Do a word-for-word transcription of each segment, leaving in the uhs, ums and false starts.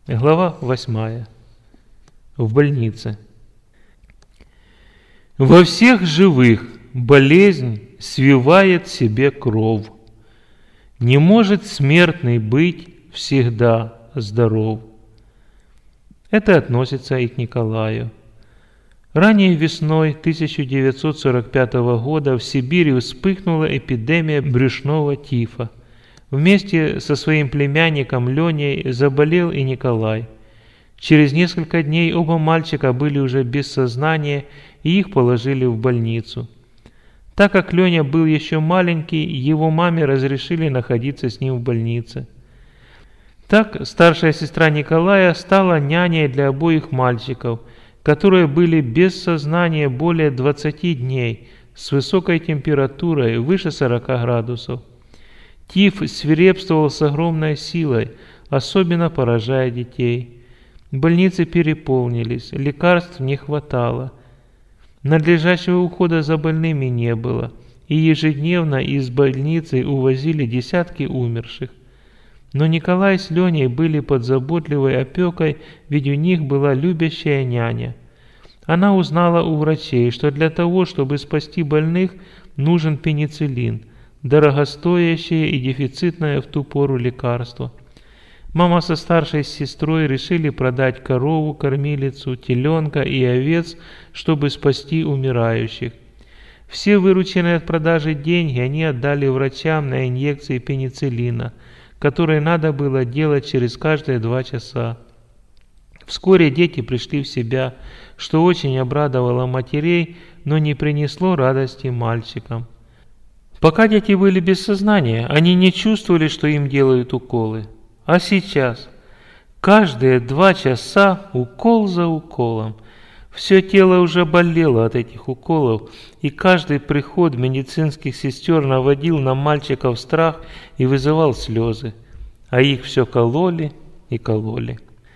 Глава восьмая. В больнице. Во всех живых болезнь свивает себе кров. Не может смертный быть всегда здоров. Это относится и к Николаю. Ранее весной тысяча девятьсот сорок пятого года в Сибири вспыхнула эпидемия брюшного тифа. Вместе со своим племянником Леней заболел и Николай. Через несколько дней оба мальчика были уже без сознания, и их положили в больницу. Так как Леня был еще маленький, его маме разрешили находиться с ним в больнице. Так старшая сестра Николая стала няней для обоих мальчиков, которые были без сознания более двадцати дней, с высокой температурой выше сорока градусов. Тиф свирепствовал с огромной силой, особенно поражая детей. Больницы переполнились, лекарств не хватало. Надлежащего ухода за больными не было, и ежедневно из больницы увозили десятки умерших. Но Николай с Леней были под заботливой опекой, ведь у них была любящая няня. Она узнала у врачей, что для того, чтобы спасти больных, нужен пенициллин, дорогостоящее и дефицитное в ту пору лекарство. Мама со старшей сестрой решили продать корову, кормилицу, теленка и овец, чтобы спасти умирающих. Все вырученные от продажи деньги они отдали врачам на инъекции пенициллина, которые надо было делать через каждые два часа. Вскоре дети пришли в себя, что очень обрадовало матерей, но не принесло радости мальчикам. Пока дети были без сознания, они не чувствовали, что им делают уколы. А сейчас, каждые два часа, укол за уколом. Все тело уже болело от этих уколов, и каждый приход медицинских сестер наводил на мальчиков страх и вызывал слезы. А их все кололи и кололи.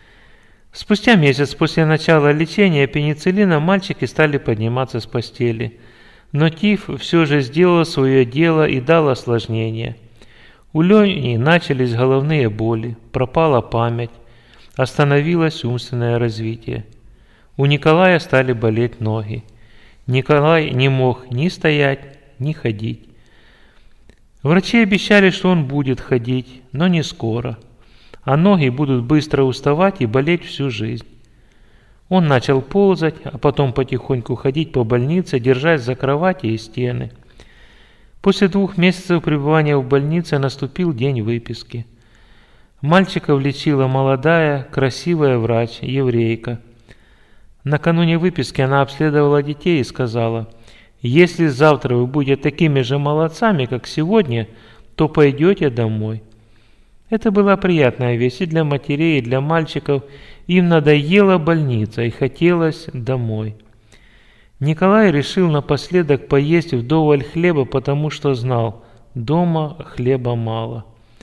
Спустя месяц после начала лечения пенициллина мальчики стали подниматься с постели. Но тиф все же сделал свое дело и дал осложнения. У Лени начались головные боли, пропала память, остановилось умственное развитие. У Николая стали болеть ноги. Николай не мог ни стоять, ни ходить. Врачи обещали, что он будет ходить, но не скоро, а ноги будут быстро уставать и болеть всю жизнь. Он начал ползать, а потом потихоньку ходить по больнице, держась за кровати и стены. После двух месяцев пребывания в больнице наступил день выписки. Мальчиков лечила молодая, красивая врач, еврейка. Накануне выписки она обследовала детей и сказала: «Если завтра вы будете такими же молодцами, как сегодня, то пойдете домой». Это была приятная весть и для матерей, и для мальчиков. Им надоела больница и хотелось домой. Николай решил напоследок поесть вдоволь хлеба, потому что знал, дома хлеба мало.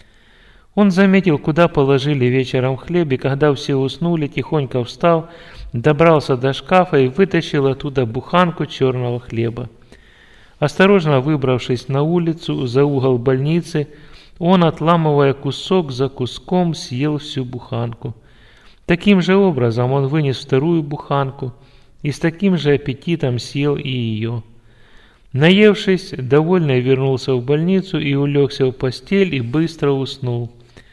Он заметил, куда положили вечером хлеб, и когда все уснули, тихонько встал, добрался до шкафа и вытащил оттуда буханку черного хлеба. Осторожно выбравшись на улицу за угол больницы, он, отламывая кусок за куском, съел всю буханку. Таким же образом он вынес вторую буханку и с таким же аппетитом съел и ее. Наевшись, довольный вернулся в больницу и улегся в постель и быстро уснул.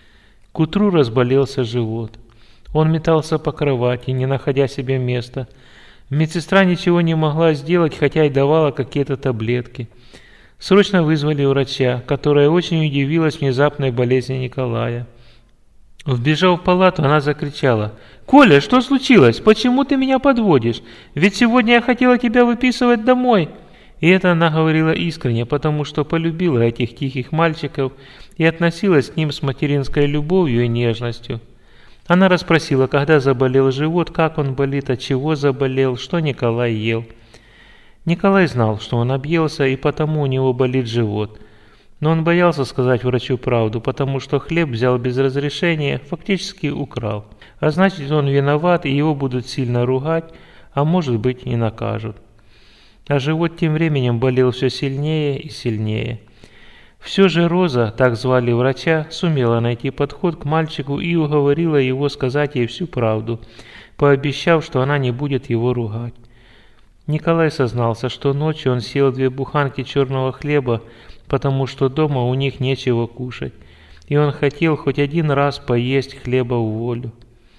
К утру разболелся живот. Он метался по кровати, не находя себе места. Медсестра ничего не могла сделать, хотя и давала какие-то таблетки. Срочно вызвали врача, которая очень удивилась внезапной болезни Николая. Вбежав в палату, она закричала: «Коля, что случилось? Почему ты меня подводишь? Ведь сегодня я хотела тебя выписывать домой». И это она говорила искренне, потому что полюбила этих тихих мальчиков и относилась к ним с материнской любовью и нежностью. Она расспросила, когда заболел живот, как он болит, от чего заболел, что Николай ел. Николай знал, что он объелся, и потому у него болит живот. Но он боялся сказать врачу правду, потому что хлеб взял без разрешения, фактически украл. А значит, он виноват, и его будут сильно ругать, а может быть и накажут. А живот тем временем болел все сильнее и сильнее. Все же Роза, так звали врача, сумела найти подход к мальчику и уговорила его сказать ей всю правду, пообещав, что она не будет его ругать. Николай сознался, что ночью он съел две буханки черного хлеба, потому что дома у них нечего кушать, и он хотел хоть один раз поесть хлеба в волю.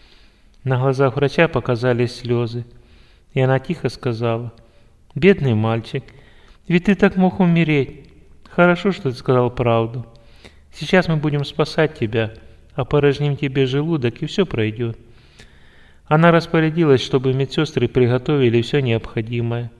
На глазах врача показались слезы, и она тихо сказала: «Бедный мальчик, ведь ты так мог умереть. Хорошо, что ты сказал правду. Сейчас мы будем спасать тебя, опорожним тебе желудок, и все пройдет». Она распорядилась, чтобы медсестры приготовили все необходимое.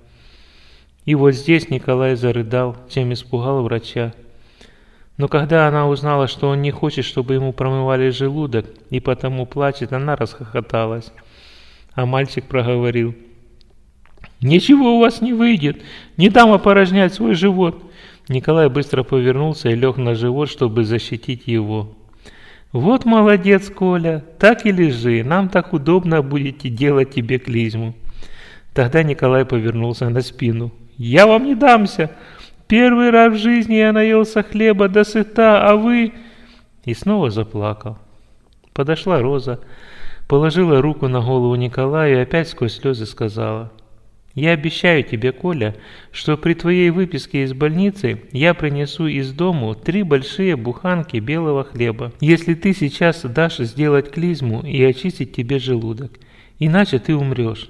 И вот здесь Николай зарыдал, чем испугал врача. Но когда она узнала, что он не хочет, чтобы ему промывали желудок, и потому плачет, она расхохоталась. А мальчик проговорил: «Ничего у вас не выйдет, не дам опорожнять свой живот». Николай быстро повернулся и лег на живот, чтобы защитить его. «Вот молодец, Коля, так и лежи, нам так удобно будете делать тебе клизму». Тогда Николай повернулся на спину. «Я вам не дамся! Первый раз в жизни я наелся хлеба до сыта, а вы...» И снова заплакал. Подошла Роза, положила руку на голову Николая и опять сквозь слезы сказала: «Я обещаю тебе, Коля, что при твоей выписке из больницы я принесу из дому три большие буханки белого хлеба, если ты сейчас дашь сделать клизму и очистить тебе желудок, иначе ты умрешь».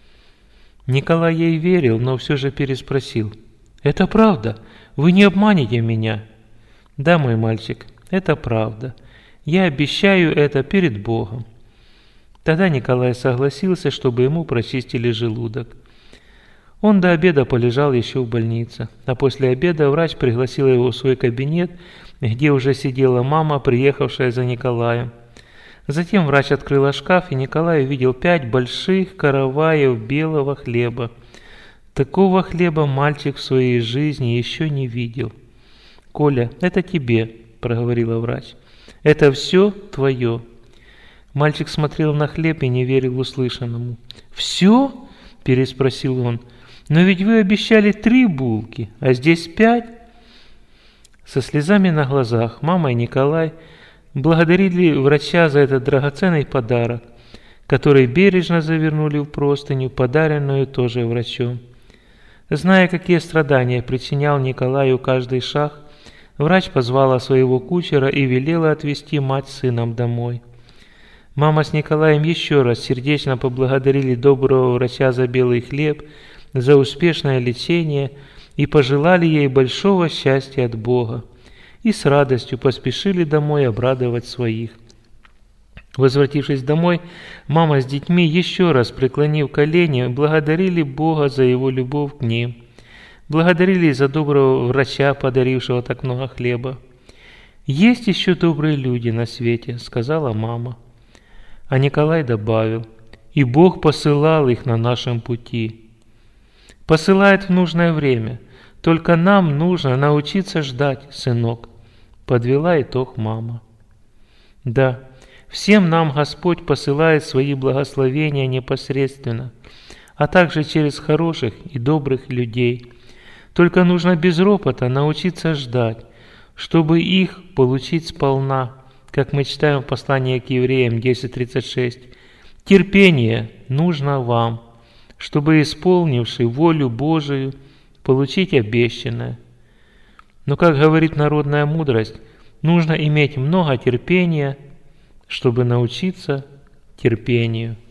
Николай ей верил, но все же переспросил: «Это правда? Вы не обманете меня?» «Да, мой мальчик, это правда. Я обещаю это перед Богом». Тогда Николай согласился, чтобы ему прочистили желудок. Он до обеда полежал еще в больнице, а после обеда врач пригласил его в свой кабинет, где уже сидела мама, приехавшая за Николаем. Затем врач открыла шкаф, и Николай увидел пять больших караваев белого хлеба. Такого хлеба мальчик в своей жизни еще не видел. «Коля, это тебе», – проговорила врач. «Это все твое». Мальчик смотрел на хлеб и не верил услышанному. «Все?» – переспросил он. «Но ведь вы обещали три булки, а здесь пять». Со слезами на глазах мама и Николай благодарили врача за этот драгоценный подарок, который бережно завернули в простыню, подаренную тоже врачом. Зная, какие страдания причинял Николаю каждый шаг, врач позвала своего кучера и велела отвезти мать с сыном домой. Мама с Николаем еще раз сердечно поблагодарили доброго врача за белый хлеб, за успешное лечение и пожелали ей большого счастья от Бога, и с радостью поспешили домой обрадовать своих. Возвратившись домой, мама с детьми, еще раз преклонив колени, благодарили Бога за его любовь к ним, благодарили за доброго врача, подарившего так много хлеба. «Есть еще добрые люди на свете», — сказала мама. А Николай добавил: «И Бог посылал их на нашем пути». Посылает в нужное время. Только нам нужно научиться ждать, сынок, подвела итог мама. Да, всем нам Господь посылает свои благословения непосредственно, а также через хороших и добрых людей. Только нужно без ропота научиться ждать, чтобы их получить сполна, как мы читаем в послании к евреям десять тридцать шесть. Терпение нужно вам, чтобы, исполнивши волю Божию, получить обещанное. Но, как говорит народная мудрость, нужно иметь много терпения, чтобы научиться терпению.